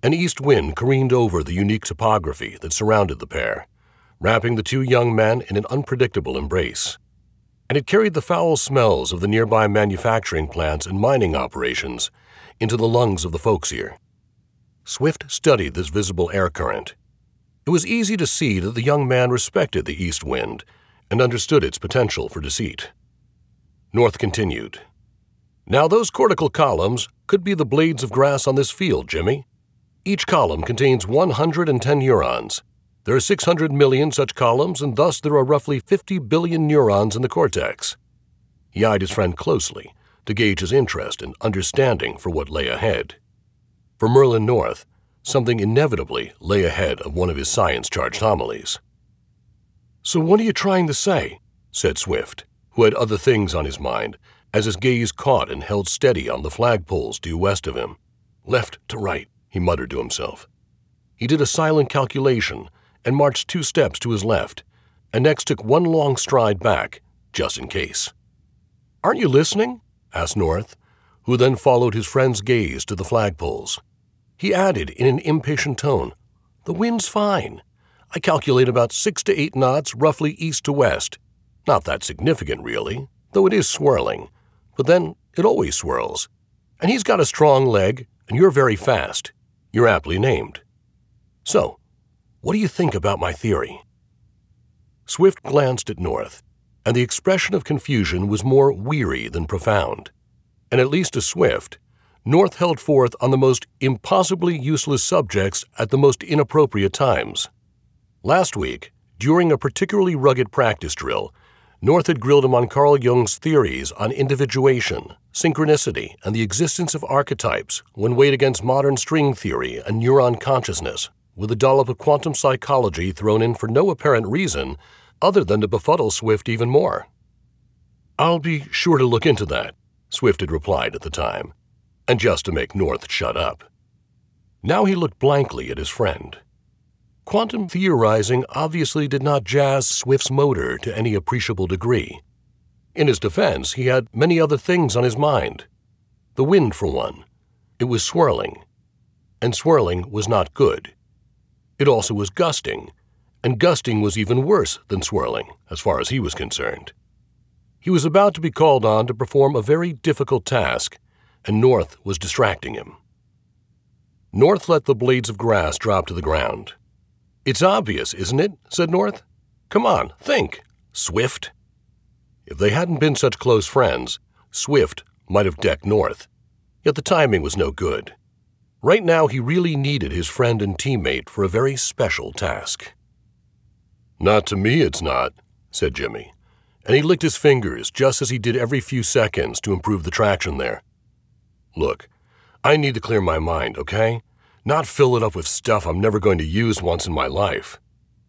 An east wind careened over the unique topography that surrounded the pair, wrapping the two young men in an unpredictable embrace. And it carried the foul smells of the nearby manufacturing plants and mining operations into the lungs of the folks here. Swift studied this visible air current. It was easy to see that the young man respected the east wind and understood its potential for deceit. North continued. Now those cortical columns could be the blades of grass on this field, Jimmy. Each column contains 110 neurons. There are 600 million such columns, and thus there are roughly 50 billion neurons in the cortex. He eyed his friend closely to gauge his interest and understanding for what lay ahead. For Merlin North, something inevitably lay ahead of one of his science-charged homilies. "So what are you trying to say?" said Swift, who had other things on his mind, as his gaze caught and held steady on the flagpoles due west of him. "Left to right," he muttered to himself. He did a silent calculation and marched 2 steps to his left, and next took one long stride back, just in case. "Aren't you listening?" asked North, who then followed his friend's gaze to the flagpoles. He added in an impatient tone, "The wind's fine. I calculate about 6 to 8 knots roughly east to west. Not that significant, really, though it is swirling. But then it always swirls. And he's got a strong leg, and you're very fast. You're aptly named. So, what do you think about my theory?" Swift glanced at North, and the expression of confusion was more weary than profound. And at least to Swift, North held forth on the most impossibly useless subjects at the most inappropriate times. Last week, during a particularly rugged practice drill, North had grilled him on Carl Jung's theories on individuation, synchronicity, and the existence of archetypes when weighed against modern string theory and neuron consciousness, with a dollop of quantum psychology thrown in for no apparent reason other than to befuddle Swift even more. "I'll be sure to look into that," Swift had replied at the time, and just to make North shut up. Now he looked blankly at his friend. Quantum theorizing obviously did not jazz Swift's motor to any appreciable degree. In his defense, he had many other things on his mind. The wind, for one. It was swirling. And swirling was not good. It also was gusting, and gusting was even worse than swirling, as far as he was concerned. He was about to be called on to perform a very difficult task, and North was distracting him. North let the blades of grass drop to the ground. "It's obvious, isn't it?" said North. "Come on, think, Swift." If they hadn't been such close friends, Swift might have decked North. Yet the timing was no good. Right now he really needed his friend and teammate for a very special task. "Not to me, it's not," said Jimmy, and he licked his fingers just as he did every few seconds to improve the traction there. "Look, I need to clear my mind, okay? Not fill it up with stuff I'm never going to use once in my life."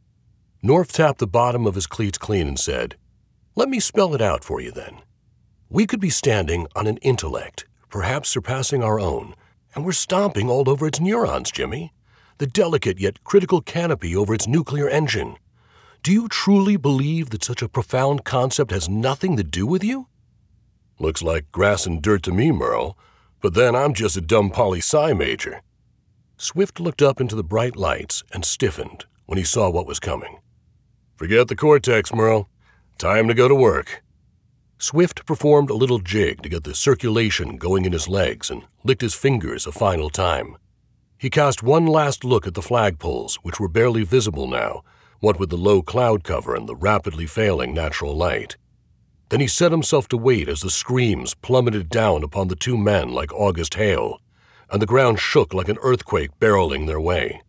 North tapped the bottom of his cleats clean and said, "Let me spell it out for you then. We could be standing on an intellect, perhaps surpassing our own, and we're stomping all over its neurons, Jimmy, the delicate yet critical canopy over its nuclear engine. Do you truly believe that such a profound concept has nothing to do with you?" "Looks like grass and dirt to me, Merle, but then I'm just a dumb poli-sci major." Swift looked up into the bright lights and stiffened when he saw what was coming. "Forget the cortex, Merle. Time to go to work." Swift performed a little jig to get the circulation going in his legs and licked his fingers a final time. He cast one last look at the flagpoles, which were barely visible now, what with the low cloud cover and the rapidly failing natural light. Then he set himself to wait as the screams plummeted down upon the two men like August hail, and the ground shook like an earthquake barreling their way.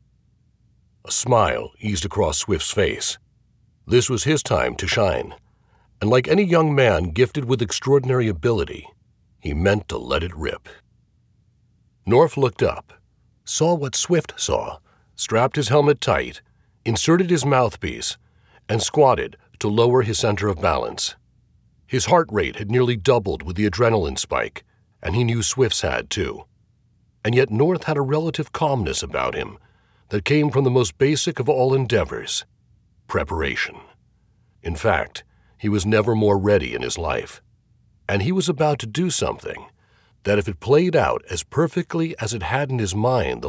A smile eased across Swift's face. This was his time to shine, and like any young man gifted with extraordinary ability, he meant to let it rip. North looked up, saw what Swift saw, strapped his helmet tight, inserted his mouthpiece, and squatted to lower his center of balance. His heart rate had nearly doubled with the adrenaline spike, and he knew Swift's had too. And yet North had a relative calmness about him that came from the most basic of all endeavors, preparation. In fact, he was never more ready in his life, and he was about to do something that, if it played out as perfectly as it had in his mind the